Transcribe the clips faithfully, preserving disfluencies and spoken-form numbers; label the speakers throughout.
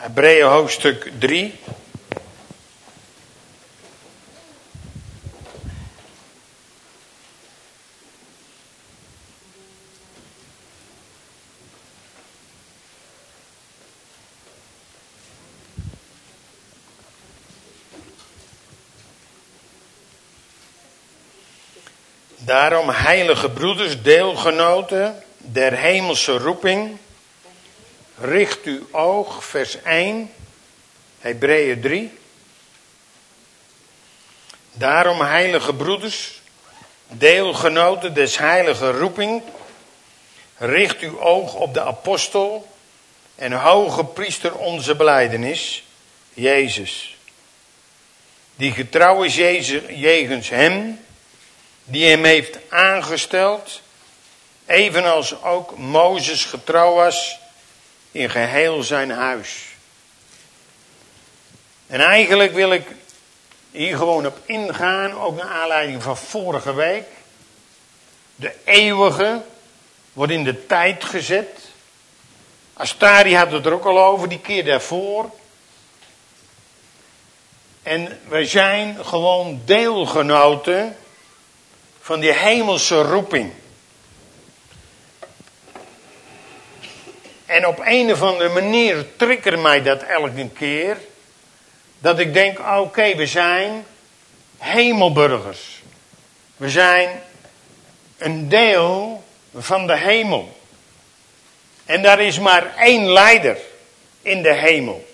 Speaker 1: Hebreeën hoofdstuk drie. Daarom, heilige broeders, deelgenoten der hemelse roeping, richt uw oog, vers één, Hebreeën drie. Daarom, heilige broeders, deelgenoten des heilige roeping, richt uw oog op de apostel en hoge priester onze belijdenis, Jezus. Die getrouw is Jezus, jegens hem, die hem heeft aangesteld, evenals ook Mozes getrouw was in geheel zijn huis. En eigenlijk wil ik hier gewoon op ingaan, ook naar aanleiding van vorige week. De eeuwige wordt in de tijd gezet. Astari had het er ook al over, die keer daarvoor. En wij zijn gewoon deelgenoten van die hemelse roeping. En op een of andere manier triggert mij dat elke keer. Dat ik denk, oké, okay, we zijn hemelburgers. We zijn een deel van de hemel. En daar is maar één leider in de hemel.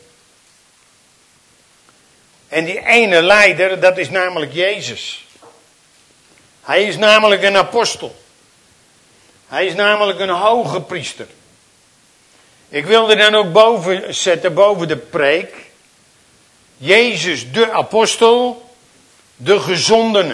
Speaker 1: En die ene leider, dat is namelijk Jezus. Hij is namelijk een apostel. Hij is namelijk een hoge priester. Ik wil er dan ook boven zetten, boven de preek. Jezus de apostel, de gezondene.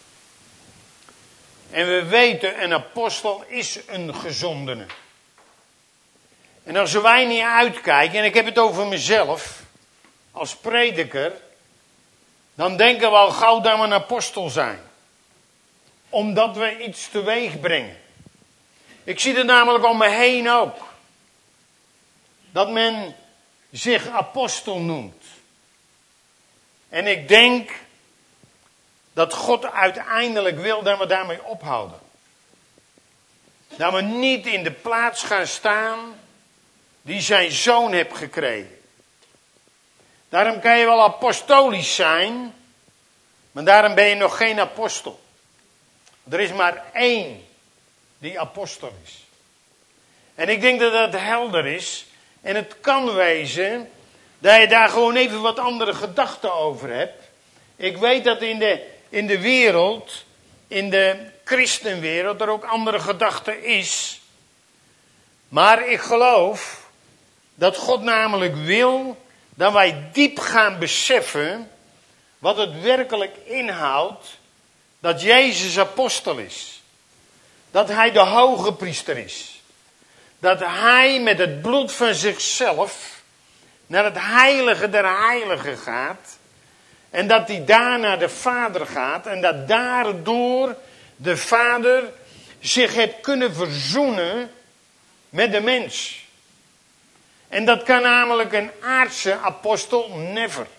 Speaker 1: En we weten, een apostel is een gezondene. En als wij niet uitkijken, en ik heb het over mezelf, als prediker, dan denken we al gauw dat we een apostel zijn. Omdat we iets teweeg brengen. Ik zie het namelijk om me heen ook. Dat men zich apostel noemt. En ik denk dat God uiteindelijk wil dat we daarmee ophouden. Dat we niet in de plaats gaan staan die zijn zoon heeft gekregen. Daarom kan je wel apostolisch zijn, maar daarom ben je nog geen apostel. Er is maar één die apostel is. En ik denk dat dat helder is. En het kan wezen dat je daar gewoon even wat andere gedachten over hebt. Ik weet dat in de, in de wereld, in de christenwereld, er ook andere gedachten is. Maar ik geloof dat God namelijk wil dat wij diep gaan beseffen wat het werkelijk inhoudt dat Jezus apostel is. Dat hij de hoge priester is. Dat hij met het bloed van zichzelf naar het heilige der heiligen gaat. En dat hij daar naar de Vader gaat. En dat daardoor de Vader zich heeft kunnen verzoenen met de mens. En dat kan namelijk een aardse apostel never.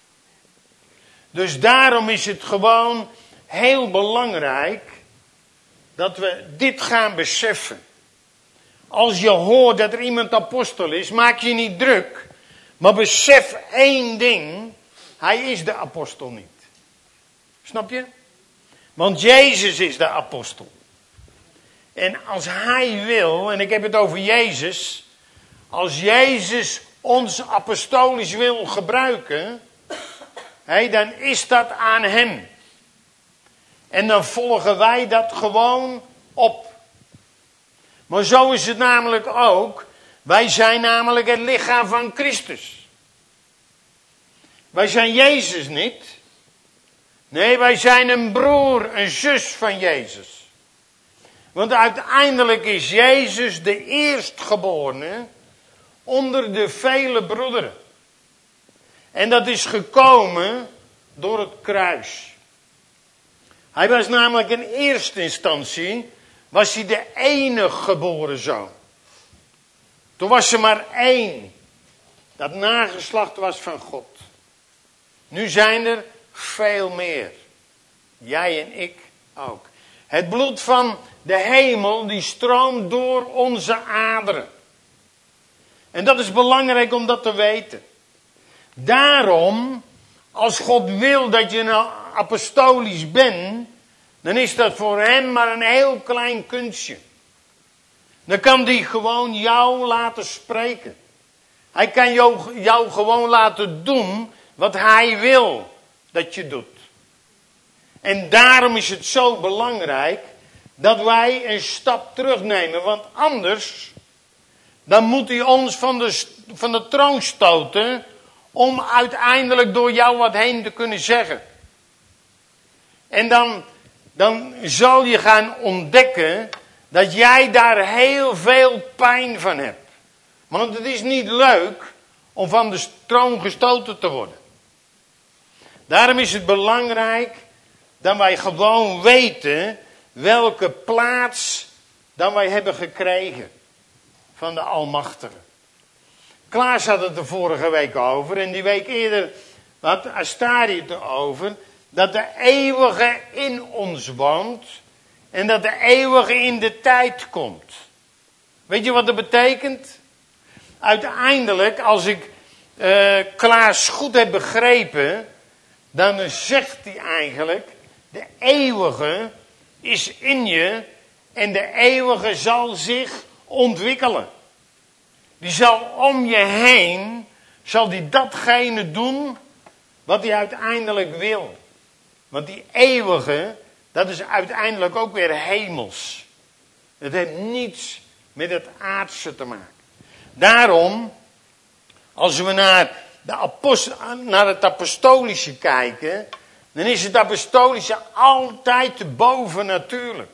Speaker 1: Dus daarom is het gewoon heel belangrijk dat we dit gaan beseffen. Als je hoort dat er iemand apostel is, maak je niet druk. Maar besef één ding, hij is de apostel niet. Snap je? Want Jezus is de apostel. En als hij wil, en ik heb het over Jezus, als Jezus ons apostolisch wil gebruiken, hé, dan is dat aan hem. En dan volgen wij dat gewoon op. Maar zo is het namelijk ook. Wij zijn namelijk het lichaam van Christus. Wij zijn Jezus niet. Nee, wij zijn een broer, een zus van Jezus. Want uiteindelijk is Jezus de eerstgeborene onder de vele broederen. En dat is gekomen door het kruis. Hij was namelijk in eerste instantie, was hij de enige geboren zoon. Toen was er maar één dat nageslacht was van God. Nu zijn er veel meer. Jij en ik ook. Het bloed van de hemel die stroomt door onze aderen. En dat is belangrijk om dat te weten. Daarom, als God wil dat je nou apostolisch bent, dan is dat voor hem maar een heel klein kunstje. Dan kan hij gewoon jou laten spreken. Hij kan jou, jou gewoon laten doen wat hij wil dat je doet. En daarom is het zo belangrijk dat wij een stap terugnemen. Want anders, dan moet hij ons van de, van de troon stoten om uiteindelijk door jou wat heen te kunnen zeggen. En dan, dan zal je gaan ontdekken dat jij daar heel veel pijn van hebt. Want het is niet leuk om van de troon gestoten te worden. Daarom is het belangrijk dat wij gewoon weten welke plaats dan wij hebben gekregen van de Almachtige. Klaas had het de vorige week over en die week eerder had Astari het erover dat de eeuwige in ons woont en dat de eeuwige in de tijd komt. Weet je wat dat betekent? Uiteindelijk, als ik uh, Klaas goed heb begrepen, dan zegt hij eigenlijk, de eeuwige is in je en de eeuwige zal zich ontwikkelen. Die zal om je heen, zal die datgene doen wat hij uiteindelijk wil. Want die eeuwige, dat is uiteindelijk ook weer hemels. Het heeft niets met het aardse te maken. Daarom, als we naar, de apost- naar het apostolische kijken, dan is het apostolische altijd te boven natuurlijk.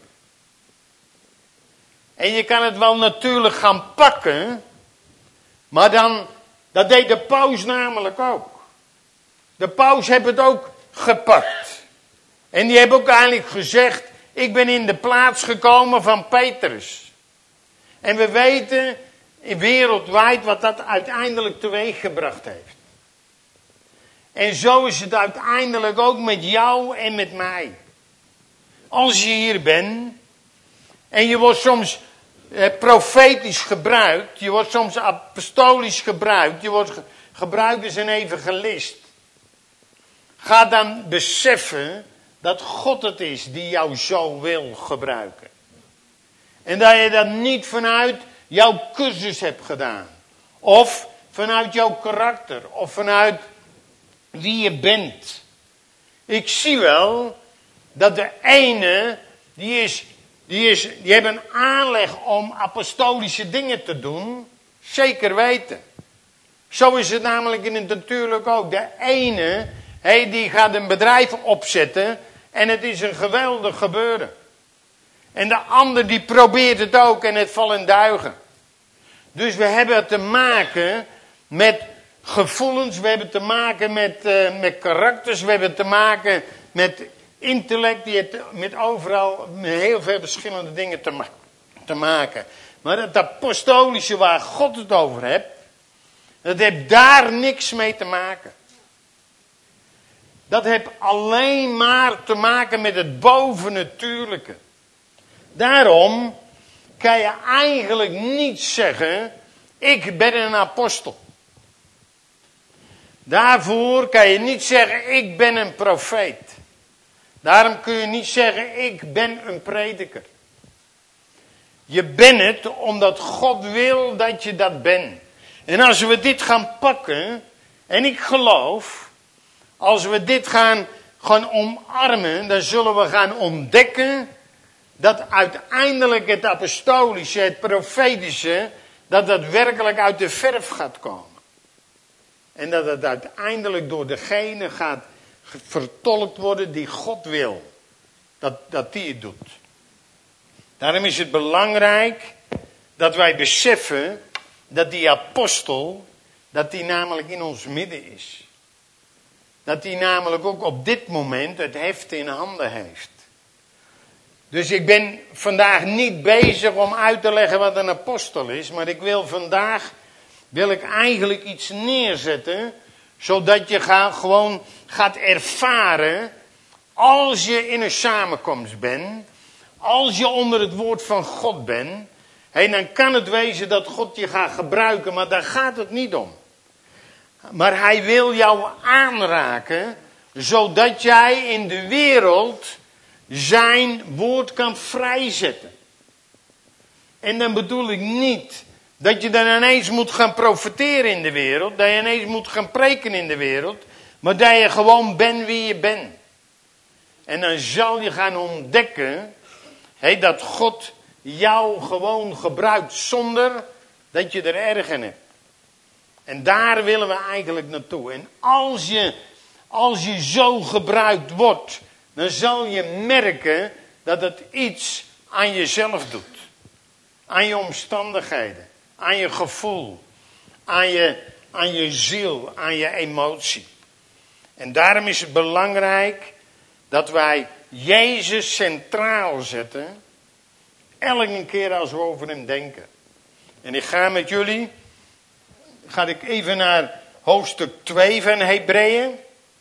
Speaker 1: En je kan het wel natuurlijk gaan pakken, maar dan, dat deed de paus namelijk ook. De paus heeft het ook gepakt. En die hebben ook eigenlijk gezegd, ik ben in de plaats gekomen van Petrus. En we weten wereldwijd wat dat uiteindelijk teweeggebracht heeft. En zo is het uiteindelijk ook met jou en met mij. Als je hier bent en je wordt soms eh, profetisch gebruikt, je wordt soms apostolisch gebruikt, je wordt ge- gebruikt als een evangelist. Ga dan beseffen dat God het is die jou zo wil gebruiken. En dat je dat niet vanuit jouw cursus hebt gedaan. Of vanuit jouw karakter. Of vanuit wie je bent. Ik zie wel dat de ene, die, is, die, is, die heeft een aanleg om apostolische dingen te doen. Zeker weten. Zo is het namelijk in het natuurlijk ook. De ene, hey, die gaat een bedrijf opzetten en het is een geweldig gebeuren. En de ander die probeert het ook en het valt in duigen. Dus we hebben te maken met gevoelens, we hebben te maken met, uh, met karakters, we hebben te maken met intellect, die heeft met overal met heel veel verschillende dingen te, ma- te maken. Maar het apostolische waar God het over heeft, dat heeft daar niks mee te maken. Dat heeft alleen maar te maken met het bovennatuurlijke. Daarom kan je eigenlijk niet zeggen, ik ben een apostel. Daarvoor kan je niet zeggen, ik ben een profeet. Daarom kun je niet zeggen, ik ben een prediker. Je bent het omdat God wil dat je dat bent. En als we dit gaan pakken, en ik geloof, als we dit gaan, gaan omarmen, dan zullen we gaan ontdekken dat uiteindelijk het apostolische, het profetische, dat dat werkelijk uit de verf gaat komen. En dat het uiteindelijk door degene gaat vertolkt worden die God wil. Dat, dat die het doet. Daarom is het belangrijk dat wij beseffen dat die apostel, dat die namelijk in ons midden is. Dat die namelijk ook op dit moment het heft in handen heeft. Dus ik ben vandaag niet bezig om uit te leggen wat een apostel is, maar ik wil vandaag wil ik eigenlijk iets neerzetten, zodat je ga, gewoon gaat ervaren, als je in een samenkomst bent, als je onder het woord van God bent, hey, dan kan het wezen dat God je gaat gebruiken, maar daar gaat het niet om. Maar hij wil jou aanraken, zodat jij in de wereld zijn woord kan vrijzetten. En dan bedoel ik niet dat je dan ineens moet gaan profiteren in de wereld, dat je ineens moet gaan preken in de wereld, maar dat je gewoon bent wie je bent. En dan zal je gaan ontdekken, hey, dat God jou gewoon gebruikt zonder dat je er erg in hebt. En daar willen we eigenlijk naartoe. En als je, als je zo gebruikt wordt, dan zal je merken dat het iets aan jezelf doet. Aan je omstandigheden, aan je gevoel, aan je, aan je ziel, aan je emotie. En daarom is het belangrijk dat wij Jezus centraal zetten, elke keer als we over hem denken. En ik ga met jullie, ga ik even naar hoofdstuk twee van Hebreeën.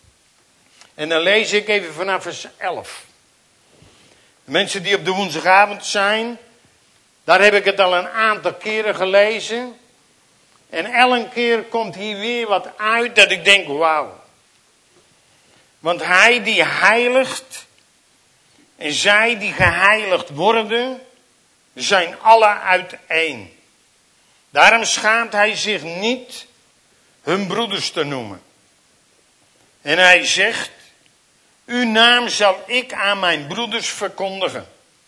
Speaker 1: En dan lees ik even vanaf vers elf. De mensen die op de woensdagavond zijn, daar heb ik het al een aantal keren gelezen. En elke keer komt hier weer wat uit dat ik denk, wauw. Want hij die heiligt en zij die geheiligd worden, zijn alle uiteen. Daarom schaamt hij zich niet hun broeders te noemen. En hij zegt, uw naam zal ik aan mijn broeders verkondigen.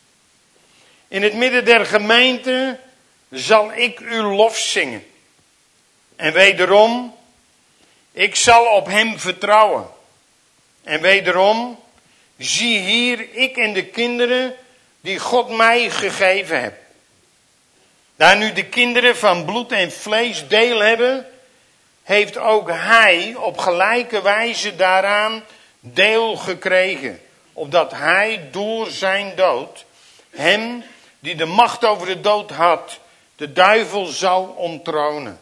Speaker 1: In het midden der gemeente zal ik uw lof zingen. En wederom, ik zal op hem vertrouwen. En wederom, zie hier ik en de kinderen die God mij gegeven heeft. Daar nu de kinderen van bloed en vlees deel hebben, heeft ook hij op gelijke wijze daaraan deel gekregen. Opdat hij door zijn dood hem die de macht over de dood had, de duivel zou onttronen.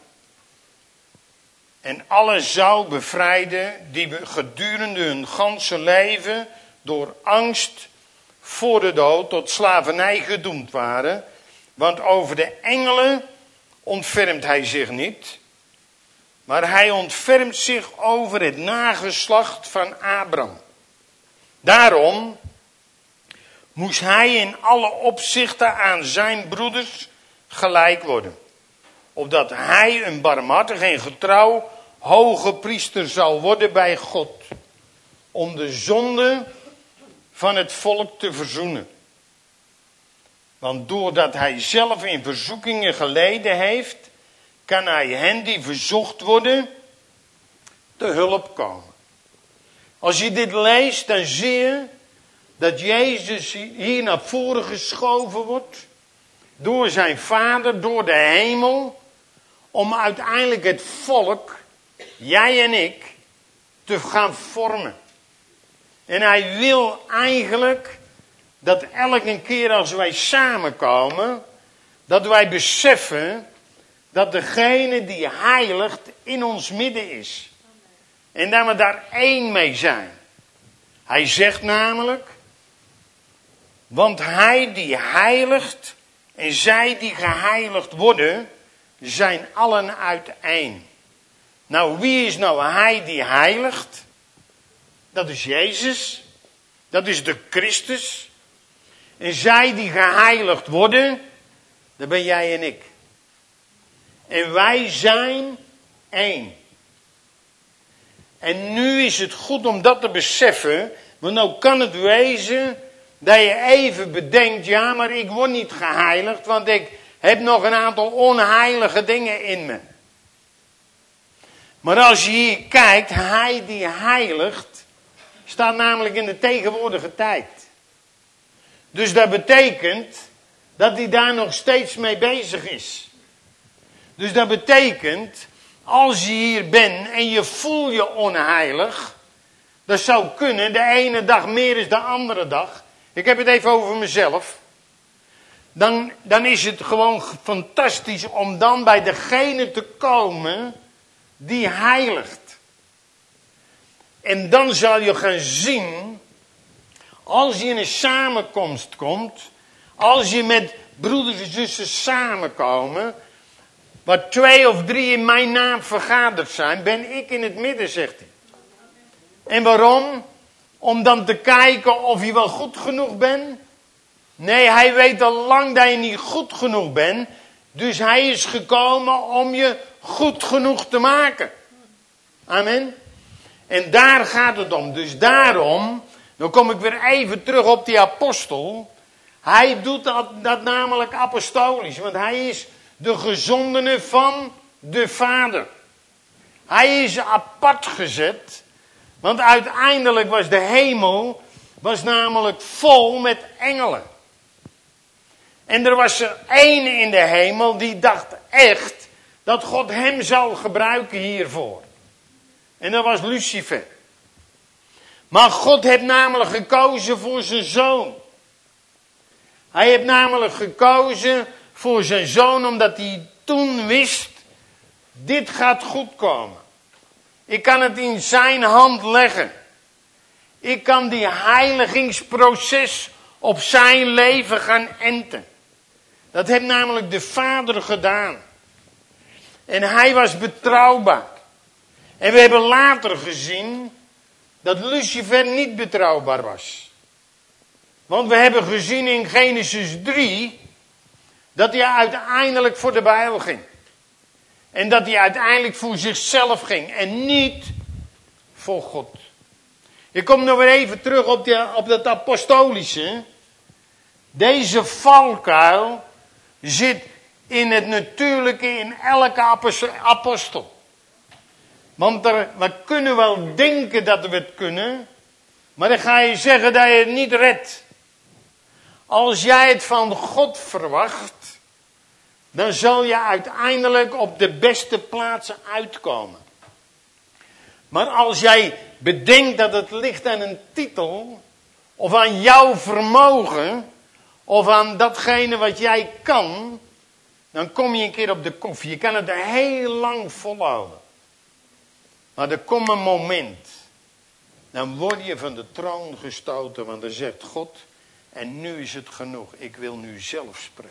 Speaker 1: En alle zou bevrijden die gedurende hun ganse leven door angst voor de dood tot slavernij gedoemd waren. Want over de engelen ontfermt hij zich niet, maar hij ontfermt zich over het nageslacht van Abraham. Daarom moest hij in alle opzichten aan zijn broeders gelijk worden. Opdat hij een barmhartig en getrouw hoge priester zal worden bij God. Om de zonde van het volk te verzoenen. Want doordat hij zelf in verzoekingen geleden heeft, kan hij hen die verzocht worden te hulp komen. Als je dit leest, dan zie je dat Jezus hier naar voren geschoven wordt door zijn Vader, door de hemel, om uiteindelijk het volk, jij en ik, te gaan vormen. En hij wil eigenlijk dat elke keer als wij samenkomen, dat wij beseffen dat degene die heiligt in ons midden is. En dat we daar één mee zijn. Hij zegt namelijk, want hij die heiligt en zij die geheiligd worden, zijn allen uiteen. Nou, wie is nou hij die heiligt? Dat is Jezus. Dat is de Christus. En zij die geheiligd worden, dat ben jij en ik. En wij zijn één. En nu is het goed om dat te beseffen, want nou kan het wezen dat je even bedenkt, ja, maar ik word niet geheiligd, want ik heb nog een aantal onheilige dingen in me. Maar als je hier kijkt, hij die heiligt, staat namelijk in de tegenwoordige tijd. Dus dat betekent dat hij daar nog steeds mee bezig is. Dus dat betekent, als je hier bent en je voelt je onheilig, dat zou kunnen, de ene dag meer is de andere dag. Ik heb het even over mezelf. dan, dan is het gewoon fantastisch om dan bij degene te komen die heiligt. En dan zal je gaan zien, als je in een samenkomst komt, als je met broeders en zussen samenkomen, waar twee of drie in mijn naam vergaderd zijn, ben ik in het midden, zegt hij. En waarom? Om dan te kijken of je wel goed genoeg bent. Nee, hij weet al lang dat je niet goed genoeg bent. Dus hij is gekomen om je goed genoeg te maken. Amen. En daar gaat het om. Dus daarom, dan kom ik weer even terug op die apostel. Hij doet dat, dat namelijk apostolisch. Want hij is de gezondene van de Vader. Hij is apart gezet. Want uiteindelijk was de hemel, was namelijk vol met engelen. En er was er één in de hemel die dacht echt dat God hem zou gebruiken hiervoor. En dat was Lucifer. Maar God heeft namelijk gekozen voor zijn zoon. Hij heeft namelijk gekozen voor zijn zoon omdat hij toen wist, dit gaat goed komen. Ik kan het in zijn hand leggen. Ik kan die heiligingsproces op zijn leven gaan enten. Dat heeft namelijk de Vader gedaan. En hij was betrouwbaar. En we hebben later gezien dat Lucifer niet betrouwbaar was. Want we hebben gezien in Genesis drie dat hij uiteindelijk voor de Bijbel ging. En dat hij uiteindelijk voor zichzelf ging en niet voor God. Ik kom nog weer even terug op, die, op dat apostolische. Deze valkuil zit in het natuurlijke in elke apostel. Want er, we kunnen wel denken dat we het kunnen, maar dan ga je zeggen dat je het niet redt. Als jij het van God verwacht, dan zal je uiteindelijk op de beste plaatsen uitkomen. Maar als jij bedenkt dat het ligt aan een titel, of aan jouw vermogen, of aan datgene wat jij kan, dan kom je een keer op de koffie. Je kan het er heel lang volhouden. Maar er komt een moment, dan word je van de troon gestoten, want dan zegt God, en nu is het genoeg, ik wil nu zelf spreken.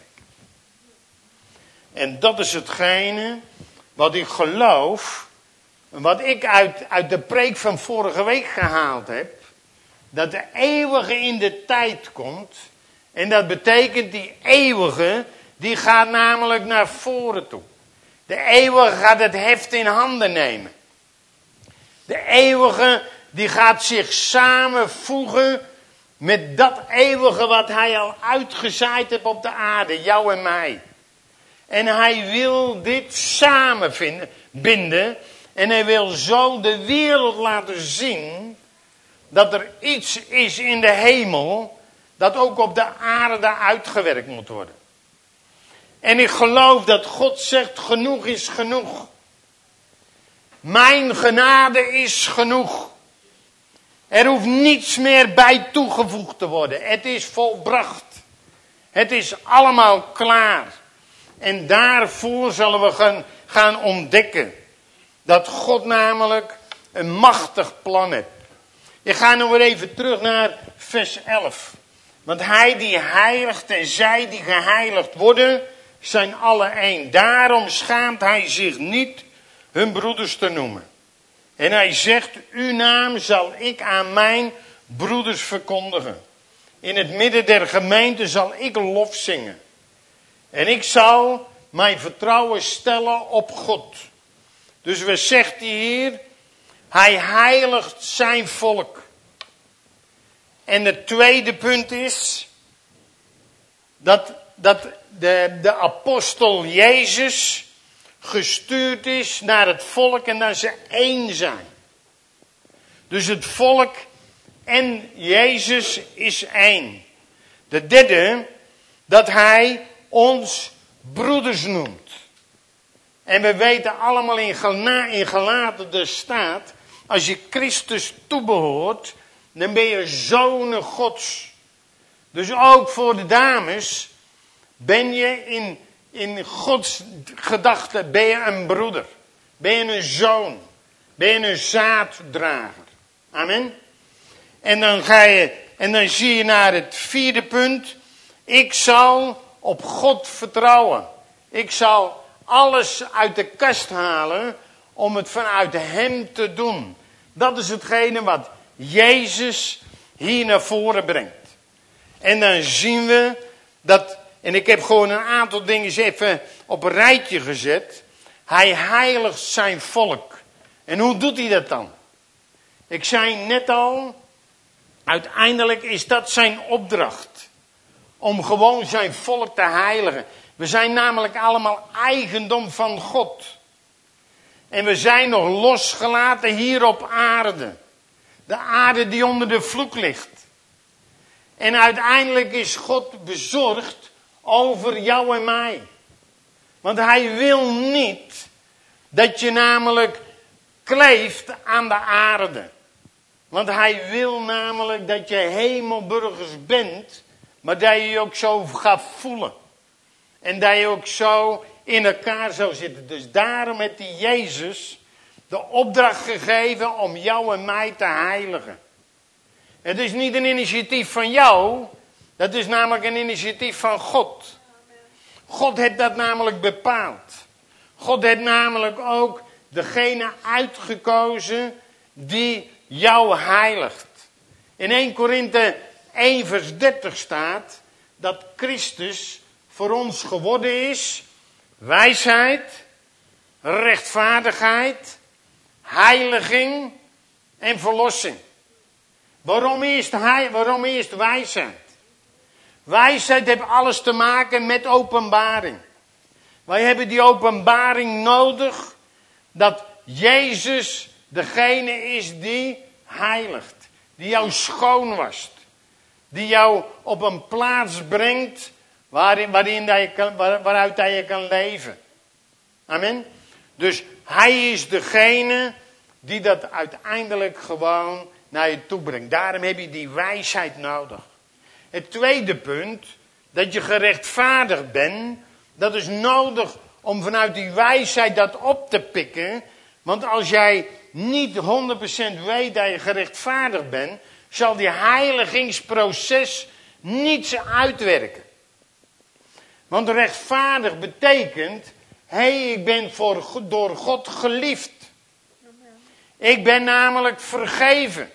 Speaker 1: En dat is hetgene wat ik geloof, wat ik uit, uit de preek van vorige week gehaald heb, dat de eeuwige in de tijd komt. En dat betekent die eeuwige, die gaat namelijk naar voren toe. De eeuwige gaat het heft in handen nemen. De eeuwige, die gaat zich samenvoegen met dat eeuwige wat hij al uitgezaaid heeft op de aarde, jou en mij. En hij wil dit samenbinden. En hij wil zo de wereld laten zien dat er iets is in de hemel dat ook op de aarde uitgewerkt moet worden. En ik geloof dat God zegt, genoeg is genoeg. Mijn genade is genoeg. Er hoeft niets meer bij toegevoegd te worden. Het is volbracht. Het is allemaal klaar. En daarvoor zullen we gaan, gaan ontdekken dat God namelijk een machtig plan heeft. Ik ga nog weer even terug naar vers elf. Want hij die heiligt en zij die geheiligd worden, zijn alle één. Daarom schaamt hij zich niet hun broeders te noemen. En hij zegt, uw naam zal ik aan mijn broeders verkondigen. In het midden der gemeente zal ik lof zingen. En ik zal mijn vertrouwen stellen op God. Dus we zegt hij hier, hij heiligt zijn volk. En het tweede punt is, dat, dat de, de apostel Jezus gestuurd is naar het volk en dat ze één zijn. Dus het volk en Jezus is één. De derde, dat hij ons broeders noemt. En we weten allemaal in Galaten de staat, als je Christus toebehoort, dan ben je zonen Gods. Dus ook voor de dames, ben je in, in Gods gedachten, ben je een broeder. Ben je een zoon. Ben je een zaaddrager. Amen. En dan ga je, en dan zie je naar het vierde punt. Ik zal op God vertrouwen. Ik zal alles uit de kast halen om het vanuit hem te doen. Dat is hetgene wat Jezus hier naar voren brengt. En dan zien we dat, en ik heb gewoon een aantal dingen eens even op een rijtje gezet. Hij heiligt zijn volk. En hoe doet hij dat dan? Ik zei net al, uiteindelijk is dat zijn opdracht. Om gewoon zijn volk te heiligen. We zijn namelijk allemaal eigendom van God. En we zijn nog losgelaten hier op aarde. De aarde die onder de vloek ligt. En uiteindelijk is God bezorgd over jou en mij. Want hij wil niet dat je namelijk kleeft aan de aarde. Want hij wil namelijk dat je hemelburgers bent, maar dat je je ook zo gaat voelen. En dat je ook zo in elkaar zou zitten. Dus daarom heeft hij Jezus de opdracht gegeven om jou en mij te heiligen. Het is niet een initiatief van jou, dat is namelijk een initiatief van God. God heeft dat namelijk bepaald. God heeft namelijk ook degene uitgekozen die jou heiligt. In eerste Korinthe één vers dertig staat dat Christus voor ons geworden is wijsheid, rechtvaardigheid, heiliging en verlossing. Waarom eerst, hij, waarom eerst wijsheid? Wijsheid heeft alles te maken met openbaring. Wij hebben die openbaring nodig dat Jezus degene is die heiligt. Die jou schoon wast. Die jou op een plaats brengt waarin, waarin dat je kan, waar, waaruit dat je kan leven. Amen. Dus hij is degene die dat uiteindelijk gewoon naar je toe brengt. Daarom heb je die wijsheid nodig. Het tweede punt, dat je gerechtvaardigd bent, dat is nodig om vanuit die wijsheid dat op te pikken. Want als jij niet honderd procent weet dat je gerechtvaardigd bent, zal die heiligingsproces niets uitwerken. Want rechtvaardig betekent, hé, hey, ik ben voor, door God geliefd. Ik ben namelijk vergeven.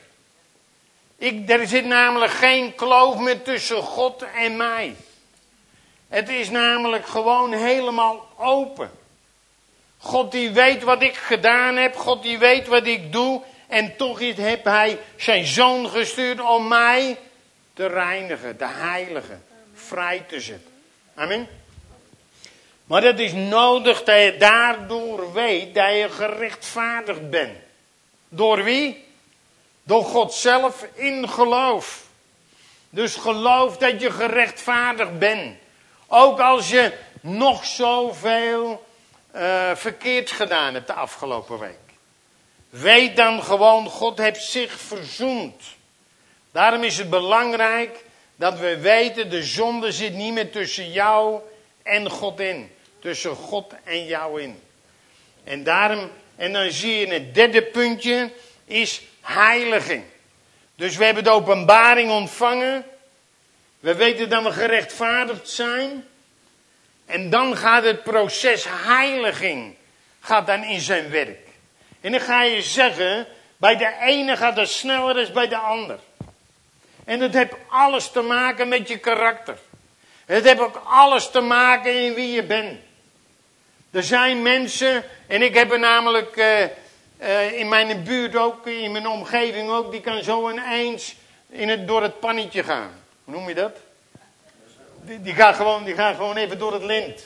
Speaker 1: Ik, er zit namelijk geen kloof meer tussen God en mij. Het is namelijk gewoon helemaal open. God die weet wat ik gedaan heb. God die weet wat ik doe. En toch heeft hij zijn zoon gestuurd om mij te reinigen, te heiligen, vrij te zetten. Amen. Maar het is nodig dat je daardoor weet dat je gerechtvaardigd bent. Door wie? Door God zelf in geloof. Dus geloof dat je gerechtvaardigd bent. Ook als je nog zoveel uh, verkeerd gedaan hebt de afgelopen week. Weet dan gewoon, God heeft zich verzoend. Daarom is het belangrijk dat we weten, de zonde zit niet meer tussen jou en God in. Tussen God en jou in. En daarom, en dan zie je het derde puntje, is heiliging. Dus we hebben de openbaring ontvangen. We weten dat we gerechtvaardigd zijn. En dan gaat het proces heiliging gaat dan in zijn werk. En dan ga je zeggen, bij de ene gaat het sneller dan bij de ander. En het heeft alles te maken met je karakter. Het heeft ook alles te maken in wie je bent. Er zijn mensen, en ik heb er namelijk uh, uh, in mijn buurt ook, in mijn omgeving ook, die kan zo ineens in het, door het pannetje gaan. Hoe noem je dat? Die, die, gaat gewoon, die gaat gewoon even door het lint.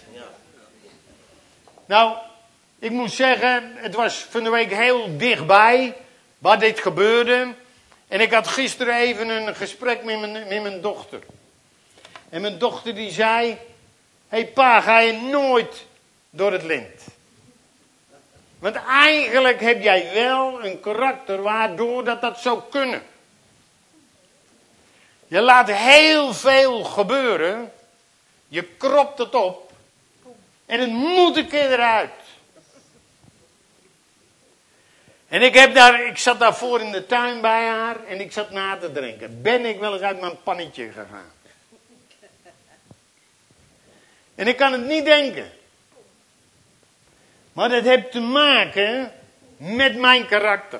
Speaker 1: Nou, ik moet zeggen, het was van de week heel dichtbij waar dit gebeurde. En ik had gisteren even een gesprek met mijn, met mijn dochter. En mijn dochter die zei, hé hey pa, ga je nooit door het lint. Want eigenlijk heb jij wel een karakter waardoor dat dat zou kunnen. Je laat heel veel gebeuren, Je kropt het op. En het moet een keer eruit. En ik, heb daar, ik zat daarvoor in de tuin bij haar en ik zat na te drinken. Ben ik wel eens uit mijn pannetje gegaan? En ik kan het niet denken. Maar dat heeft te maken met mijn karakter.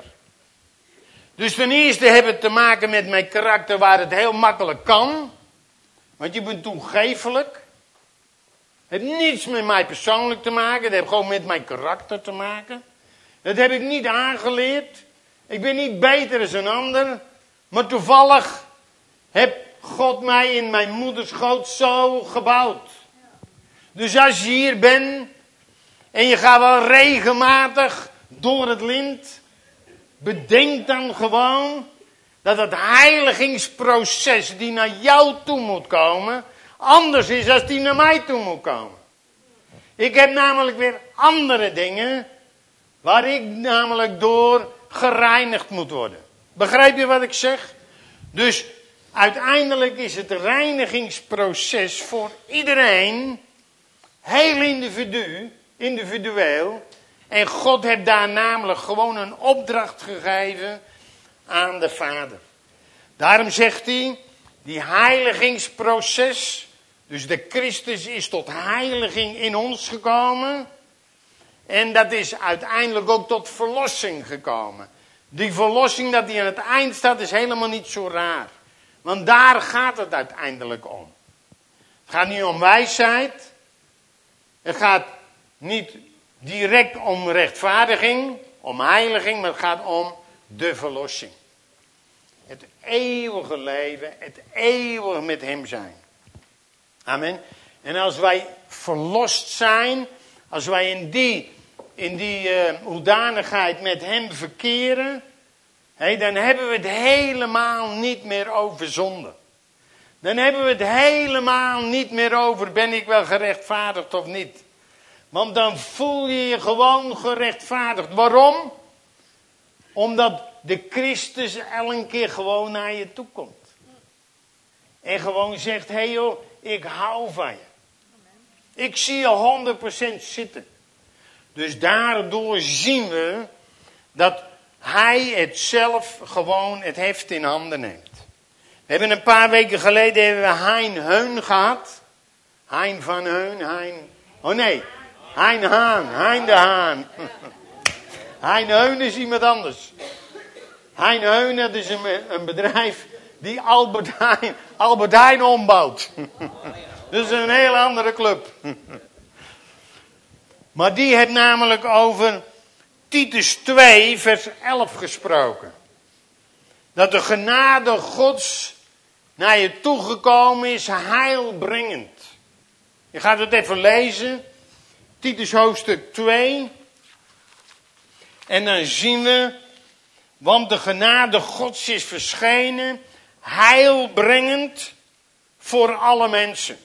Speaker 1: Dus ten eerste heeft het te maken met mijn karakter waar het heel makkelijk kan. Want je bent toegeeflijk. Het heeft niets met mij persoonlijk te maken. Het heeft gewoon met mijn karakter te maken. Dat heb ik niet aangeleerd. Ik ben niet beter dan een ander. Maar toevallig heeft God mij in mijn moeders schoot zo gebouwd. Dus als je hier bent en je gaat wel regelmatig door het lint, bedenk dan gewoon dat het heiligingsproces die naar jou toe moet komen, anders is als die naar mij toe moet komen. Ik heb namelijk weer andere dingen waar ik namelijk door gereinigd moet worden. Begrijp je wat ik zeg? Dus uiteindelijk is het reinigingsproces voor iedereen heel individu, individueel. En God heeft daar namelijk gewoon een opdracht gegeven aan de Vader. Daarom zegt hij, die heiligingsproces, dus de Christus is tot heiliging in ons gekomen. En dat is uiteindelijk ook tot verlossing gekomen. Die verlossing dat die aan het eind staat is helemaal niet zo raar. Want daar gaat het uiteindelijk om. Het gaat niet om wijsheid. Het gaat niet direct om rechtvaardiging, om heiliging, maar het gaat om de verlossing. Het eeuwige leven, het eeuwig met hem zijn. Amen. En als wij verlost zijn, als wij in die, in die uh, hoedanigheid met hem verkeren, hey, dan hebben we het helemaal niet meer over zonde. Dan hebben we het helemaal niet meer over, ben ik wel gerechtvaardigd of niet. Want dan voel je je gewoon gerechtvaardigd. Waarom? Omdat de Christus elke keer gewoon naar je toe komt. En gewoon zegt, hé hey joh, ik hou van je. Ik zie je honderd procent zitten. Dus daardoor zien we dat hij het zelf gewoon het heft in handen neemt. We hebben een paar weken geleden hebben we Hein Heun gehad. Hein van Heun, Hein... Oh nee, Hein Haan, Hein de Haan. Hein Heun is iemand anders. Hein Heun, dat is een, een bedrijf die Albert Heijn, Albert Heijn ombouwt. Dat is een heel andere club. Maar die heeft namelijk over Titus twee vers elf gesproken. Dat de genade Gods naar je toegekomen is heilbrengend. Je gaat het even lezen. Titus hoofdstuk twee. En dan zien we, want de genade Gods is verschenen, heilbrengend voor alle mensen.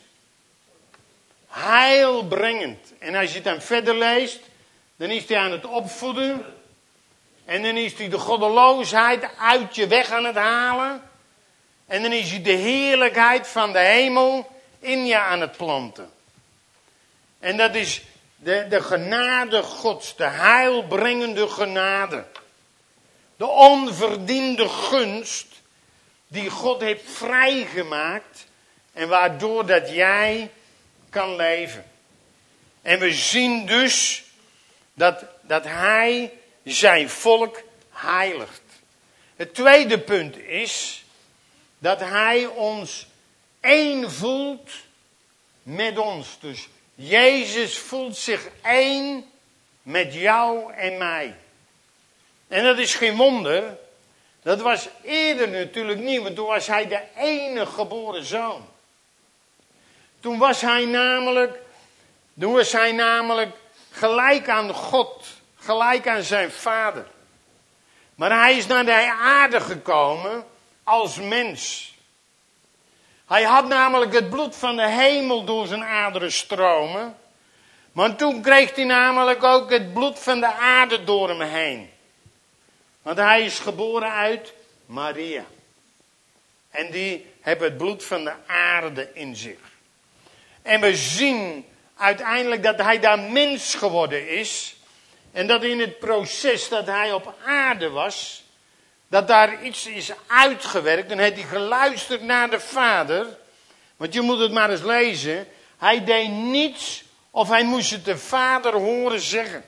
Speaker 1: Heilbrengend. En als je het dan verder leest, dan is hij aan het opvoeden. En dan is hij de goddeloosheid uit je weg aan het halen. En dan is hij de heerlijkheid van de hemel in je aan het planten. En dat is de, de genade Gods, de heilbrengende genade. De onverdiende gunst die God heeft vrijgemaakt. En waardoor dat jij kan leven. En we zien dus dat, dat hij zijn volk heiligt. Het tweede punt is dat hij ons één voelt met ons. Dus Jezus voelt zich één met jou en mij. En dat is geen wonder. Dat was eerder natuurlijk niet, want toen was hij de enige geboren zoon. Toen was hij namelijk, toen was hij namelijk gelijk aan God, gelijk aan zijn vader. Maar hij is naar de aarde gekomen als mens. Hij had namelijk het bloed van de hemel door zijn aderen stromen. Maar toen kreeg hij namelijk ook het bloed van de aarde door hem heen. Want hij is geboren uit Maria. En die heeft het bloed van de aarde in zich. En we zien uiteindelijk dat hij daar mens geworden is. En dat in het proces dat hij op aarde was, dat daar iets is uitgewerkt. En heeft hij geluisterd naar de Vader. Want je moet het maar eens lezen. Hij deed niets of hij moest het de Vader horen zeggen.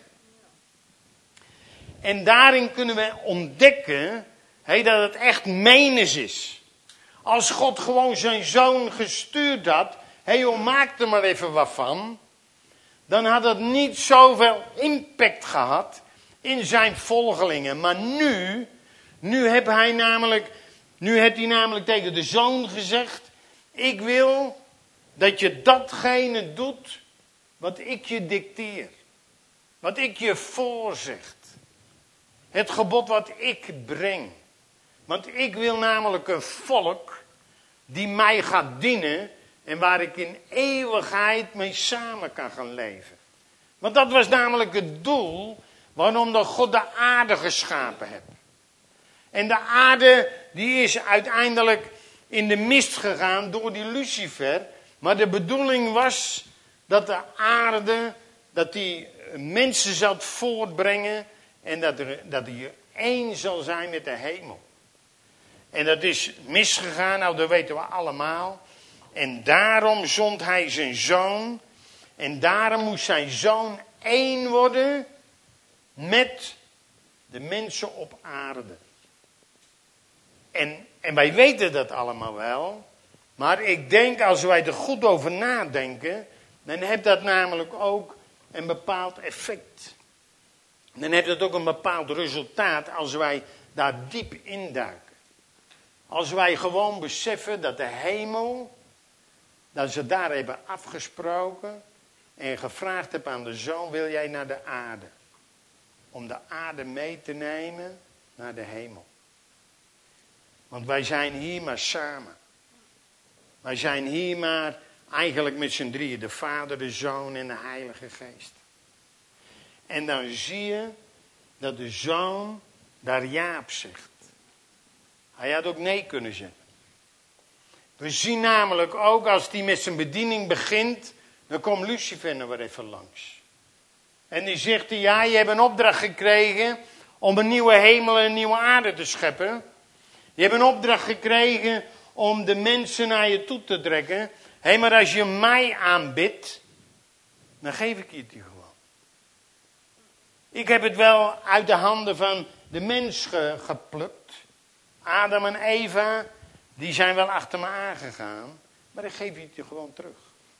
Speaker 1: En daarin kunnen we ontdekken hey, dat het echt menens is. Als God gewoon zijn zoon gestuurd had, hé hey, joh, maak er maar even wat van. Dan had het niet zoveel impact gehad in zijn volgelingen. Maar nu, nu heb hij namelijk, nu heeft hij namelijk tegen de zoon gezegd, ik wil dat je datgene doet wat ik je dicteer. Wat ik je voorzegt. Het gebod wat ik breng. Want ik wil namelijk een volk die mij gaat dienen en waar ik in eeuwigheid mee samen kan gaan leven. Want dat was namelijk het doel waarom de God de aarde geschapen heeft. En de aarde die is uiteindelijk in de mist gegaan door die Lucifer. Maar de bedoeling was dat de aarde, dat die mensen zou voortbrengen en dat er, dat die één zal zijn met de hemel. En dat is misgegaan, nou dat weten we allemaal. En daarom zond hij zijn zoon. En daarom moest zijn zoon één worden met de mensen op aarde. En, en wij weten dat allemaal wel. Maar ik denk, als wij er goed over nadenken, dan heeft dat namelijk ook een bepaald effect. Dan heeft het ook een bepaald resultaat als wij daar diep induiken. Als wij gewoon beseffen dat de hemel, dat ze daar hebben afgesproken en gevraagd hebben aan de zoon, wil jij naar de aarde? Om de aarde mee te nemen naar de hemel. Want wij zijn hier maar samen. Wij zijn hier maar eigenlijk met z'n drieën, de Vader, de Zoon en de Heilige Geest. En dan zie je dat de Zoon daar ja op zegt. Hij had ook nee kunnen zeggen. We zien namelijk ook, als hij met zijn bediening begint, dan komt Lucifer nog weer even langs. En die zegt hij, ja, je hebt een opdracht gekregen om een nieuwe hemel en een nieuwe aarde te scheppen. Je hebt een opdracht gekregen om de mensen naar je toe te trekken. Hé, hey, maar als je mij aanbidt, dan geef ik je het je gewoon. Ik heb het wel uit de handen van de mens ge, geplukt. Adam en Eva, die zijn wel achter me aangegaan. Maar dan geef je het je gewoon terug.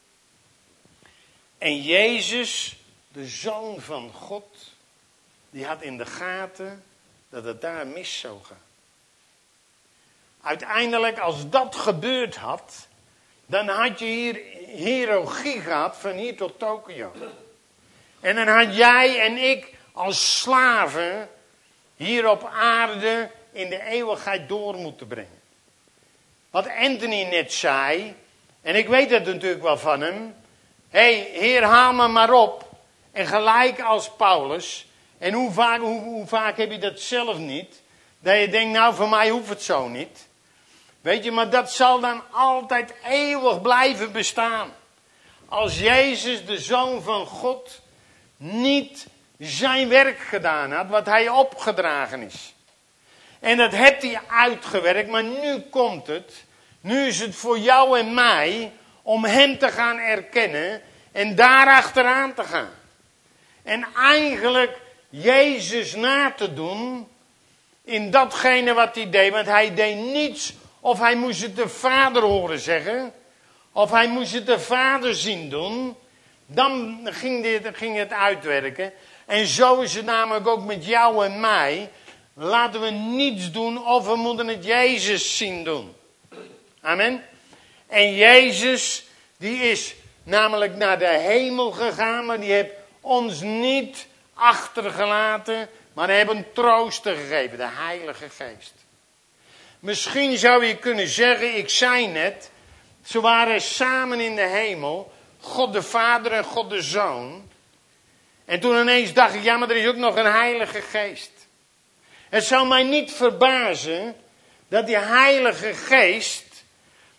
Speaker 1: En Jezus, de Zoon van God, die had in de gaten dat het daar mis zou gaan. Uiteindelijk, als dat gebeurd had, dan had je hier hiërarchie gehad van hier tot Tokio. En dan had jij en ik als slaven hier op aarde in de eeuwigheid door moeten brengen. Wat Anthony net zei, en ik weet het natuurlijk wel van hem. Hé, hey, Heer, haal me maar op. En gelijk als Paulus. En hoe vaak, hoe, hoe vaak heb je dat zelf niet? Dat je denkt, nou voor mij hoeft het zo niet. Weet je, maar dat zal dan altijd eeuwig blijven bestaan. Als Jezus, de Zoon van God, niet zijn werk gedaan had, wat hij opgedragen is. En dat heeft hij uitgewerkt, maar nu komt het. Nu is het voor jou en mij om hem te gaan erkennen en daar achteraan te gaan. En eigenlijk Jezus na te doen in datgene wat hij deed. Want hij deed niets of hij moest het de Vader horen zeggen. Of hij moest het de Vader zien doen. Dan ging, dit, ging het uitwerken. En zo is het namelijk ook met jou en mij. Laten we niets doen of we moeten het Jezus zien doen. Amen. En Jezus, die is namelijk naar de hemel gegaan, maar die heeft ons niet achtergelaten, maar hij heeft een trooster gegeven, de Heilige Geest. Misschien zou je kunnen zeggen, ik zei net, ze waren samen in de hemel, God de Vader en God de Zoon. En toen ineens dacht ik, ja, maar er is ook nog een Heilige Geest. Het zou mij niet verbazen dat die Heilige Geest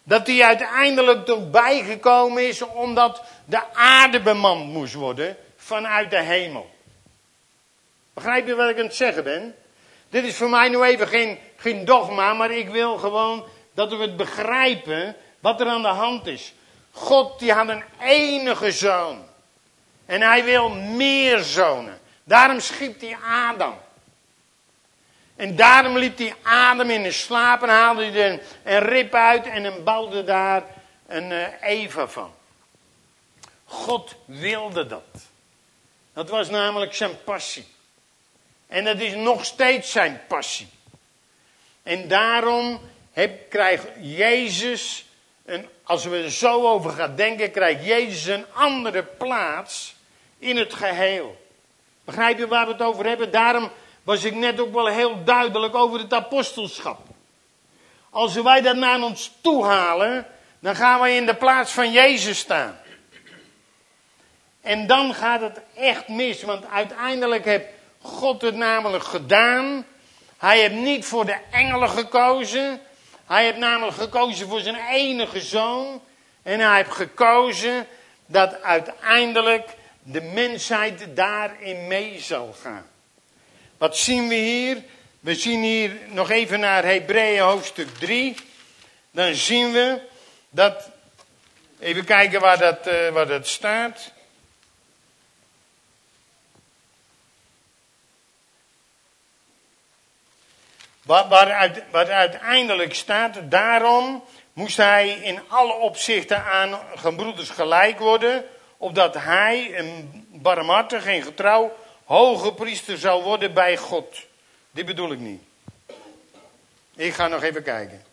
Speaker 1: Dat die uiteindelijk toch bijgekomen is omdat de aarde bemand moest worden vanuit de hemel. Begrijp je wat ik aan het zeggen ben? Dit is voor mij nu even geen, geen dogma, maar ik wil gewoon dat we het begrijpen wat er aan de hand is. God die had een enige zoon. En hij wil meer zonen. Daarom schiep hij Adam. En daarom liep hij Adam in de slaap en haalde hij er een, een rib uit en en bouwde daar een uh, Eva van. God wilde dat. Dat was namelijk zijn passie. En dat is nog steeds zijn passie. En daarom heb, krijgt Jezus, een, als we er zo over gaan denken, krijgt Jezus een andere plaats in het geheel. Begrijp je waar we het over hebben? Daarom was ik net ook wel heel duidelijk over het apostelschap. Als wij dat naar ons toe halen, dan gaan wij in de plaats van Jezus staan. En dan gaat het echt mis, want uiteindelijk heeft God het namelijk gedaan. Hij heeft niet voor de engelen gekozen. Hij heeft namelijk gekozen voor zijn enige zoon. En hij heeft gekozen dat uiteindelijk de mensheid daarin mee zal gaan. Wat zien we hier? We zien hier nog even naar Hebreeën hoofdstuk drie. Dan zien we dat, even kijken waar dat, uh, waar dat staat. Waar, waar, uit, waar uiteindelijk staat, daarom moest hij in alle opzichten aan gebroeders gelijk worden, opdat hij een barmhartig en getrouw hoge priester zou worden bij God. Dit bedoel ik niet. Ik ga nog even kijken.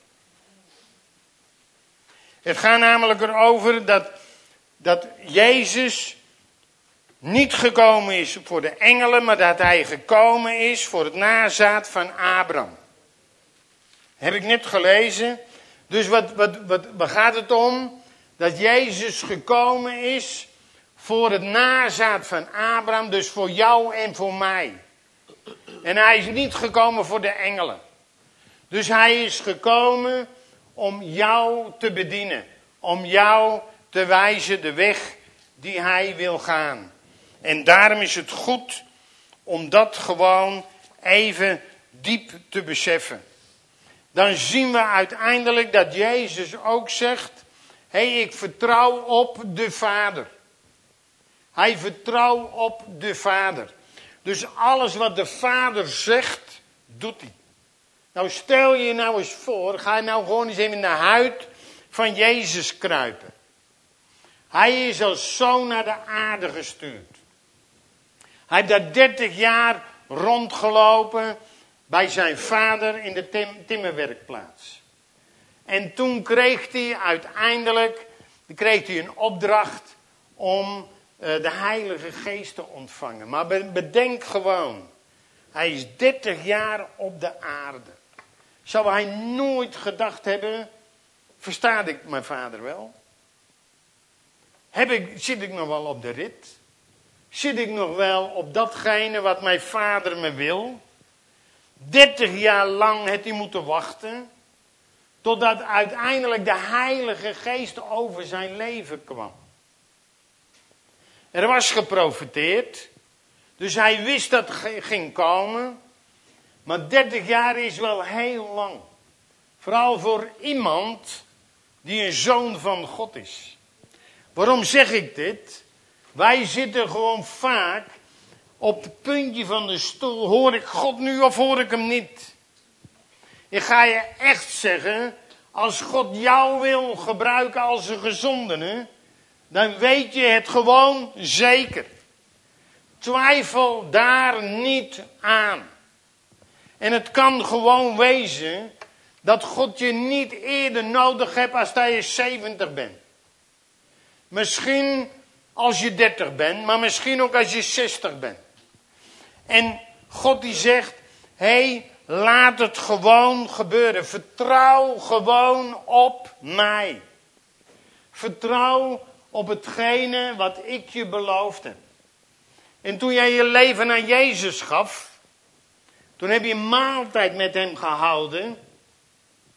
Speaker 1: Het gaat namelijk erover dat, dat Jezus niet gekomen is voor de engelen, maar dat hij gekomen is voor het nazaat van Abraham. Heb ik net gelezen. Dus wat, wat, wat, waar gaat het om? Dat Jezus gekomen is voor het nazaat van Abraham, dus voor jou en voor mij. En hij is niet gekomen voor de engelen. Dus hij is gekomen om jou te bedienen. Om jou te wijzen de weg die hij wil gaan. En daarom is het goed om dat gewoon even diep te beseffen. Dan zien we uiteindelijk dat Jezus ook zegt: hé, hey, ik vertrouw op de Vader. Hij vertrouwt op de Vader. Dus alles wat de Vader zegt, doet hij. Nou, stel je nou eens voor, ga je nou gewoon eens even in de huid van Jezus kruipen. Hij is als zoon naar de aarde gestuurd. Hij heeft daar dertig jaar rondgelopen bij zijn vader in de tim- timmerwerkplaats. En toen kreeg hij uiteindelijk kreeg hij een opdracht om uh, de Heilige Geest te ontvangen. Maar bedenk gewoon, hij is dertig jaar op de aarde. Zou hij nooit gedacht hebben, versta ik mijn vader wel? Heb ik, zit ik nog wel op de rit? Zit ik nog wel op datgene wat mijn vader me wil? dertig jaar lang heeft hij moeten wachten, totdat uiteindelijk de Heilige Geest over zijn leven kwam. Er was geprofeteerd, dus hij wist dat het ging komen, maar dertig jaar is wel heel lang. Vooral voor iemand die een zoon van God is. Waarom zeg ik dit? Wij zitten gewoon vaak op het puntje van de stoel. Hoor ik God nu of hoor ik hem niet? Ik ga je echt zeggen, als God jou wil gebruiken als een gezondene, dan weet je het gewoon zeker. Twijfel daar niet aan. En het kan gewoon wezen dat God je niet eerder nodig hebt als dat je zeventig bent. Misschien als je dertig bent, maar misschien ook als je zestig bent. En God die zegt, hé, hey, laat het gewoon gebeuren. Vertrouw gewoon op mij. Vertrouw op hetgene wat ik je beloofd heb. En toen jij je leven aan Jezus gaf, toen heb je een maaltijd met hem gehouden.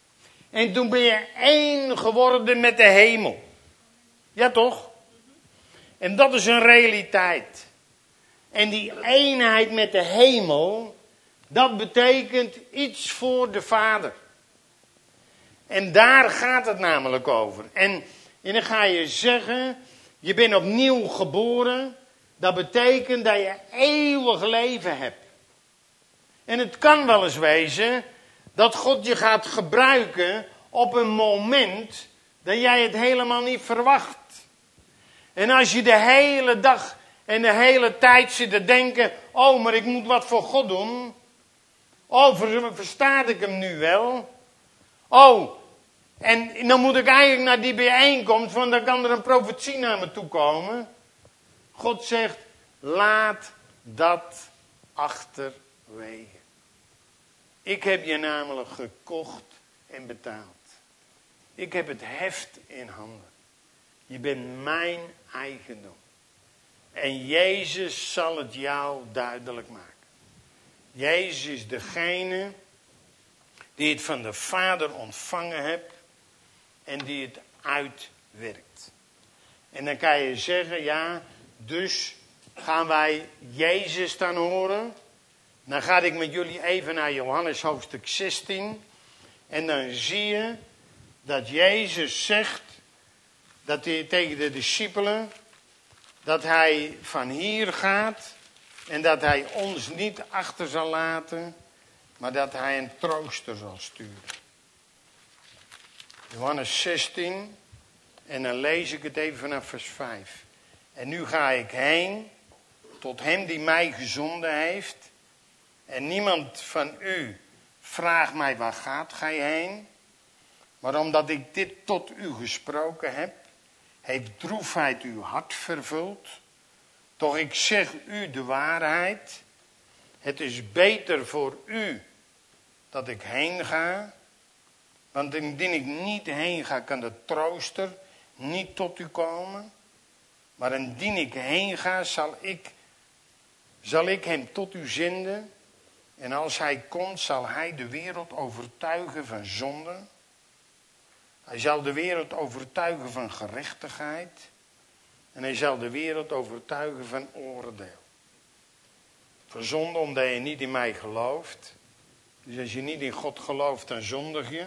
Speaker 1: En toen ben je één geworden met de hemel. Ja toch? En dat is een realiteit. En die eenheid met de hemel, dat betekent iets voor de Vader. En daar gaat het namelijk over. En, en dan ga je zeggen, je bent opnieuw geboren. Dat betekent dat je eeuwig leven hebt. En het kan wel eens wezen dat God je gaat gebruiken op een moment dat jij het helemaal niet verwacht. En als je de hele dag en de hele tijd zit te denken, oh, maar ik moet wat voor God doen. Oh, versta ik hem nu wel? Oh, en dan moet ik eigenlijk naar die bijeenkomst, want dan kan er een profetie naar me toe komen. God zegt, laat dat achterwege. Ik heb je namelijk gekocht en betaald. Ik heb het heft in handen. Je bent mijn eigendom. En Jezus zal het jou duidelijk maken. Jezus is degene die het van de Vader ontvangen hebt en die het uitwerkt. En dan kan je zeggen, ja, dus gaan wij Jezus dan horen. Dan ga ik met jullie even naar Johannes hoofdstuk zestien. En dan zie je dat Jezus zegt, dat hij tegen de discipelen, dat hij van hier gaat en dat hij ons niet achter zal laten, maar dat hij een trooster zal sturen. Johannes zestien, en dan lees ik het even vanaf vers vijf. En nu ga ik heen tot hem die mij gezonden heeft. En niemand van u vraagt mij, waar gaat gij heen? Maar omdat ik dit tot u gesproken heb, heeft droefheid uw hart vervuld. Toch ik zeg u de waarheid. Het is beter voor u dat ik heen ga. Want indien ik niet heen ga, kan de trooster niet tot u komen. Maar indien ik heen ga, zal ik, zal ik hem tot u zenden. En als hij komt, zal hij de wereld overtuigen van zonde. Hij zal de wereld overtuigen van gerechtigheid. En hij zal de wereld overtuigen van oordeel. Van zonde omdat je niet in mij gelooft. Dus als je niet in God gelooft, dan zondig je.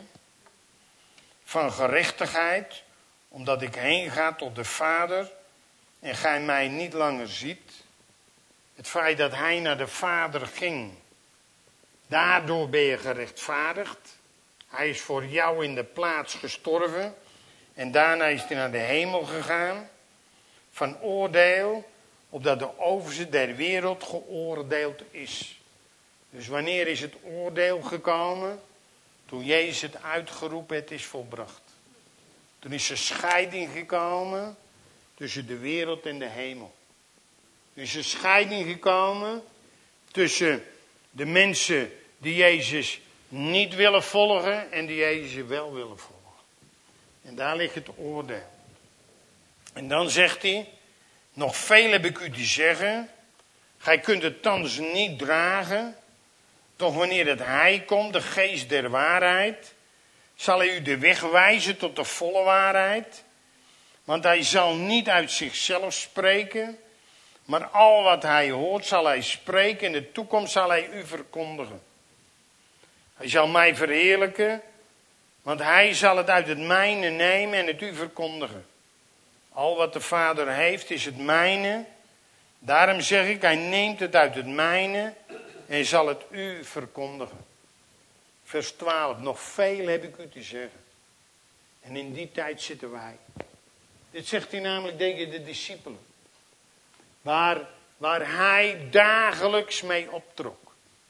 Speaker 1: Van gerechtigheid, omdat ik heen ga tot de Vader en gij mij niet langer ziet. Het feit dat hij naar de Vader ging, daardoor ben je gerechtvaardigd. Hij is voor jou in de plaats gestorven en daarna is hij naar de hemel gegaan. Van oordeel, opdat de overste der wereld geoordeeld is. Dus wanneer is het oordeel gekomen? Toen Jezus het uitgeroepen, het is volbracht. Toen is er scheiding gekomen tussen de wereld en de hemel. Toen is er scheiding gekomen tussen de mensen die Jezus niet willen volgen en die Jezus wel willen volgen. En daar ligt het oordeel. En dan zegt hij, nog veel heb ik u te zeggen. Gij kunt het thans niet dragen. Toch wanneer het hij komt, de geest der waarheid, zal hij u de weg wijzen tot de volle waarheid. Want hij zal niet uit zichzelf spreken, maar al wat hij hoort zal hij spreken. In de toekomst zal hij u verkondigen. Hij zal mij verheerlijken, want hij zal het uit het mijne nemen en het u verkondigen. Al wat de Vader heeft is het mijne. Daarom zeg ik, hij neemt het uit het mijne en zal het u verkondigen. Vers twaalf, nog veel heb ik u te zeggen. En in die tijd zitten wij. Dit zegt hij namelijk tegen de discipelen. Waar, waar hij dagelijks mee optrok.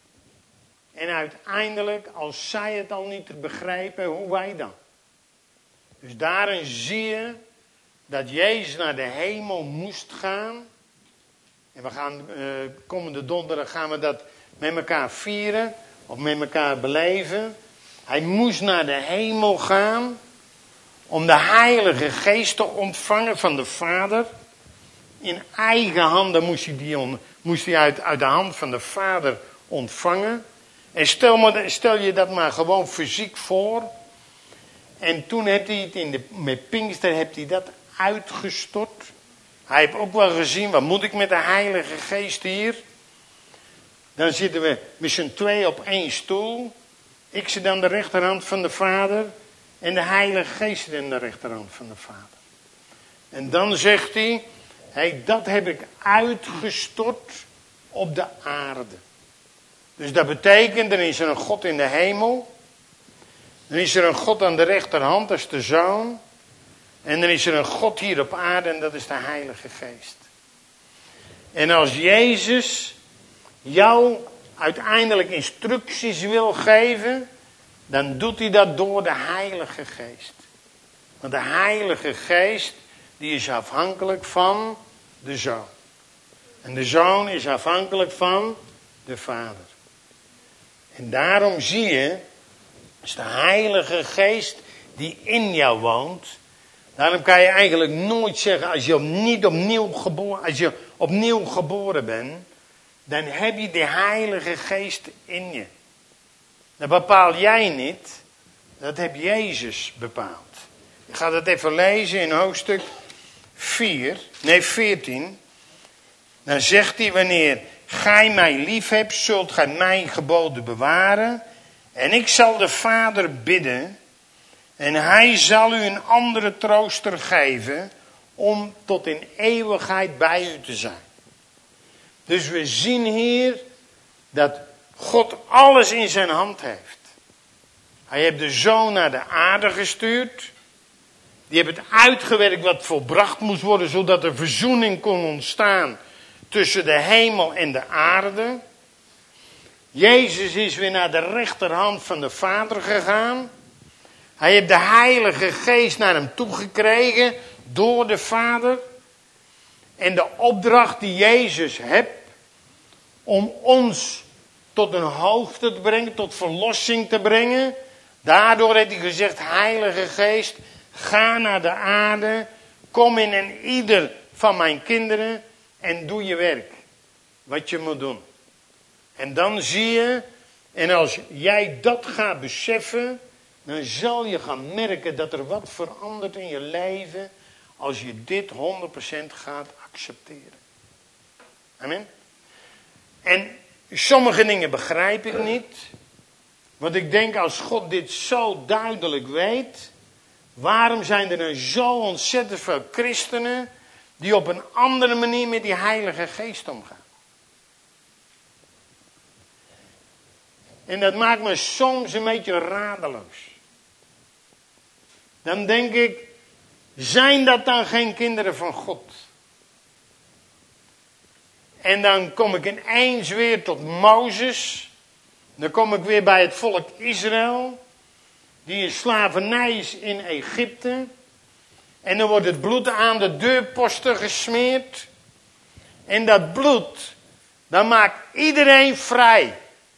Speaker 1: En uiteindelijk, als zij het al niet begrijpen, hoe wij dan? Dus daarin zie je dat Jezus naar de hemel moest gaan. En we gaan, uh, komende donderdag gaan we dat met elkaar vieren. Of met elkaar beleven. Hij moest naar de hemel gaan. Om de Heilige Geest te ontvangen van de Vader. In eigen handen moest hij, die on, moest hij uit, uit de hand van de Vader ontvangen. En stel, maar, stel je dat maar gewoon fysiek voor. En toen heeft hij het in de, met Pinkster heeft hij dat uitgestort. Hij heeft ook wel gezien, wat moet ik met de Heilige Geest hier? Dan zitten we met z'n twee op één stoel. Ik zit aan de rechterhand van de Vader. En de Heilige Geest zit aan de rechterhand van de Vader. En dan zegt hij, hey, dat heb ik uitgestort op de aarde. Dus dat betekent, er is er een God in de hemel. Dan is er een God aan de rechterhand, dat is de Zoon. En dan is er een God hier op aarde en dat is de Heilige Geest. En als Jezus jou uiteindelijk instructies wil geven, dan doet hij dat door de Heilige Geest. Want de Heilige Geest, die is afhankelijk van de Zoon. En de Zoon is afhankelijk van de Vader. En daarom zie je, is de Heilige Geest die in jou woont. Daarom kan je eigenlijk nooit zeggen, als je niet opnieuw geboren, als je opnieuw geboren bent, dan heb je de Heilige Geest in je. Dat bepaal jij niet, dat heb Jezus bepaald. Ik ga dat even lezen in hoofdstuk vier, nee veertien. Dan zegt hij, wanneer gij mij lief hebt, zult gij mijn geboden bewaren. En ik zal de Vader bidden. En hij zal u een andere trooster geven, om tot in eeuwigheid bij u te zijn. Dus we zien hier dat God alles in zijn hand heeft. Hij heeft de Zoon naar de aarde gestuurd. Die heeft het uitgewerkt wat volbracht moest worden, zodat er verzoening kon ontstaan tussen de hemel en de aarde. Jezus is weer naar de rechterhand van de Vader gegaan. Hij heeft de Heilige Geest naar hem toegekregen door de Vader. En de opdracht die Jezus heeft om ons tot een hoogte te brengen, tot verlossing te brengen. Daardoor heeft hij gezegd, Heilige Geest, ga naar de aarde, kom in en ieder van mijn kinderen en doe je werk. Wat je moet doen. En dan zie je, en als jij dat gaat beseffen, dan zal je gaan merken dat er wat verandert in je leven als je dit honderd procent gaat accepteren. Amen. En sommige dingen begrijp ik niet. Want ik denk, als God dit zo duidelijk weet, waarom zijn er nou zo ontzettend veel christenen die op een andere manier met die Heilige Geest omgaan? En dat maakt me soms een beetje radeloos. Dan denk ik, zijn dat dan geen kinderen van God? En dan kom ik ineens weer tot Mozes. Dan kom ik weer bij het volk Israël. Die in slavernij is in Egypte. En dan wordt het bloed aan de deurposten gesmeerd. En dat bloed, dan maakt iedereen vrij.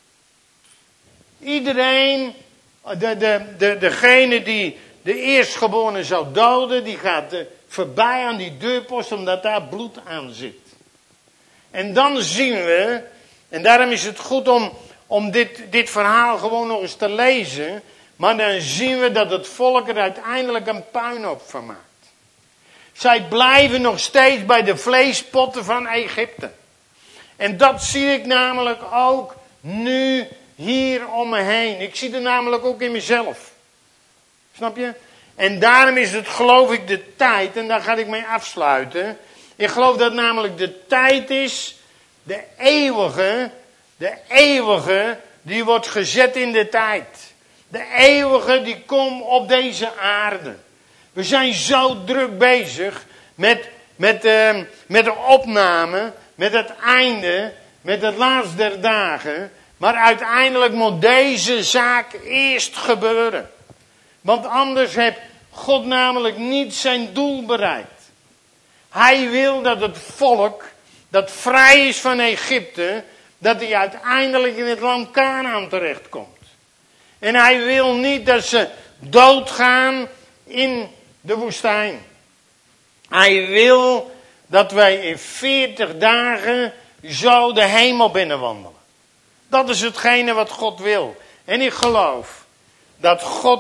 Speaker 1: Iedereen, de, de, de, degene die de eerstgeborene zou doden, die gaat voorbij aan die deurpost omdat daar bloed aan zit. En dan zien we, en daarom is het goed om, om dit, dit verhaal gewoon nog eens te lezen, maar dan zien we dat het volk er uiteindelijk een puinhoop van maakt. Zij blijven nog steeds bij de vleespotten van Egypte. En dat zie ik namelijk ook nu hier om me heen. Ik zie het namelijk ook in mezelf. Snap je? En daarom is het, geloof ik, de tijd, en daar ga ik mee afsluiten. Ik geloof dat namelijk de tijd is, de eeuwige, de eeuwige, die wordt gezet in de tijd. De eeuwige, die komt op deze aarde. We zijn zo druk bezig met, met, uh, met de opname, met het einde, met het laatste der dagen. Maar uiteindelijk moet deze zaak eerst gebeuren. Want anders heeft God namelijk niet zijn doel bereikt. Hij wil dat het volk dat vrij is van Egypte, dat hij uiteindelijk in het land Kanaan terechtkomt. En hij wil niet dat ze doodgaan in de woestijn. Hij wil dat wij in veertig dagen zo de hemel binnenwandelen. Dat is hetgene wat God wil. En ik geloof dat God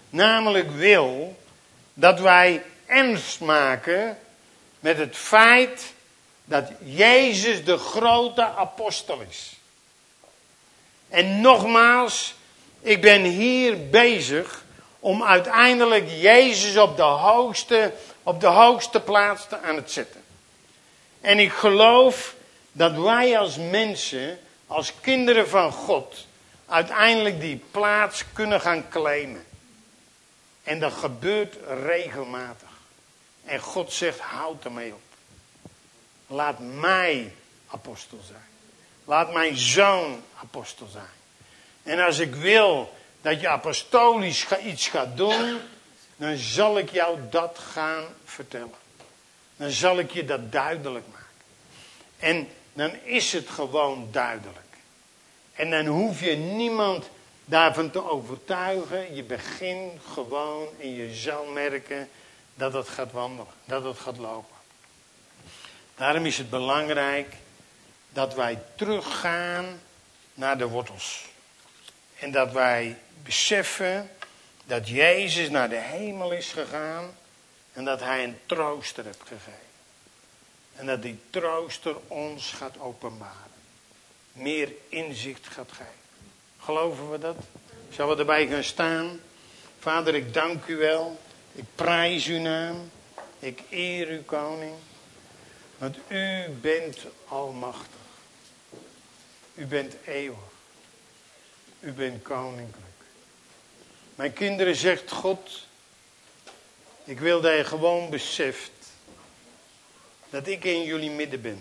Speaker 1: namelijk wil dat wij ernst maken met het feit dat Jezus de grote apostel is. En nogmaals, ik ben hier bezig om uiteindelijk Jezus op de hoogste, op de hoogste plaats te aan het zetten. En ik geloof dat wij als mensen, als kinderen van God, uiteindelijk die plaats kunnen gaan claimen. En dat gebeurt regelmatig. En God zegt, houd ermee op. Laat mij apostel zijn. Laat mijn zoon apostel zijn. En als ik wil dat je apostolisch iets gaat doen, dan zal ik jou dat gaan vertellen. Dan zal ik je dat duidelijk maken. En dan is het gewoon duidelijk. En dan hoef je niemand daarvan te overtuigen. Je begint gewoon en je zal merken dat het gaat wandelen. Dat het gaat lopen. Daarom is het belangrijk dat wij teruggaan naar de wortels. En dat wij beseffen dat Jezus naar de hemel is gegaan. En dat hij een trooster heeft gegeven. En dat die trooster ons gaat openbaren. Meer inzicht gaat geven. Geloven we dat? Zullen we erbij gaan staan? Vader, ik dank u wel. Ik prijs uw naam. Ik eer uw koning. Want u bent almachtig. U bent eeuwig. U bent koninklijk. Mijn kinderen, zegt God, ik wil dat je gewoon beseft dat ik in jullie midden ben.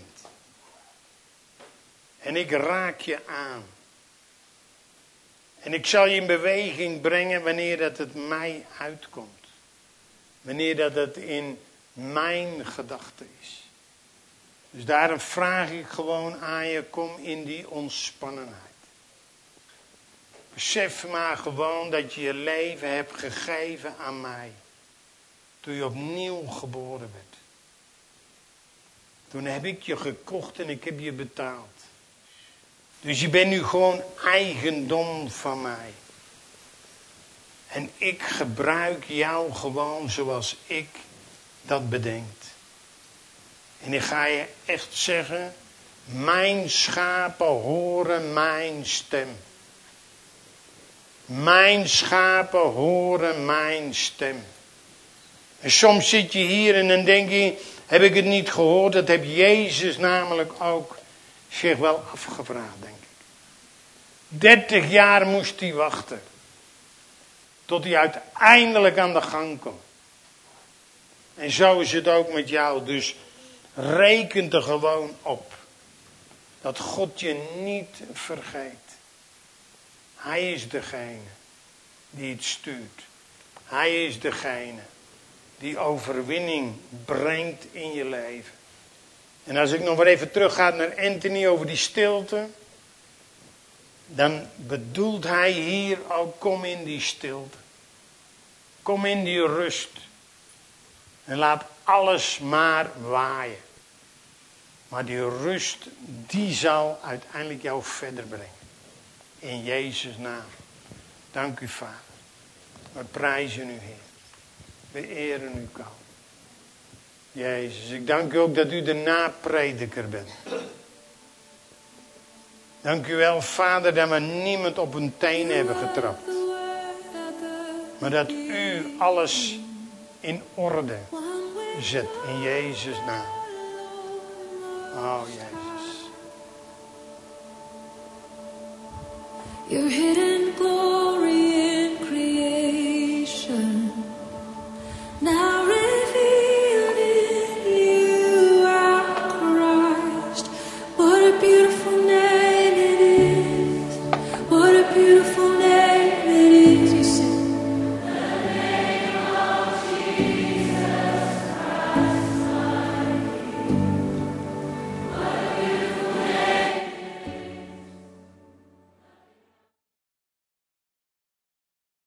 Speaker 1: En ik raak je aan. En ik zal je in beweging brengen wanneer dat het mij uitkomt. Wanneer dat het in mijn gedachte is. Dus daarom vraag ik gewoon aan je, kom in die ontspannenheid. Besef maar gewoon dat je je leven hebt gegeven aan mij. Toen je opnieuw geboren werd. Toen heb ik je gekocht en ik heb je betaald. Dus je bent nu gewoon eigendom van mij. En ik gebruik jou gewoon zoals ik dat bedenk. En ik ga je echt zeggen, mijn schapen horen mijn stem. Mijn schapen horen mijn stem. En soms zit je hier en dan denk je, heb ik het niet gehoord? Dat heb Jezus namelijk ook zich wel afgevraagd, denk ik. Dertig jaar moest hij wachten. Tot hij uiteindelijk aan de gang komt. En zo is het ook met jou. Dus reken er gewoon op. Dat God je niet vergeet. Hij is degene die het stuurt. Hij is degene die overwinning brengt in je leven. En als ik nog maar even terugga naar Anthony over die stilte. Dan bedoelt hij hier ook, kom in die stilte. Kom in die rust. En laat alles maar waaien. Maar die rust, die zal uiteindelijk jou verder brengen. In Jezus' naam. Dank u, Vader. We prijzen u, Heer. We eren u, koning. Jezus, ik dank u ook dat u de naprediker bent. Dank u wel, Vader, dat we niemand op een teen hebben getrapt. Maar dat u alles in orde zet in Jezus' naam. Oh, Jezus. Your hidden glory.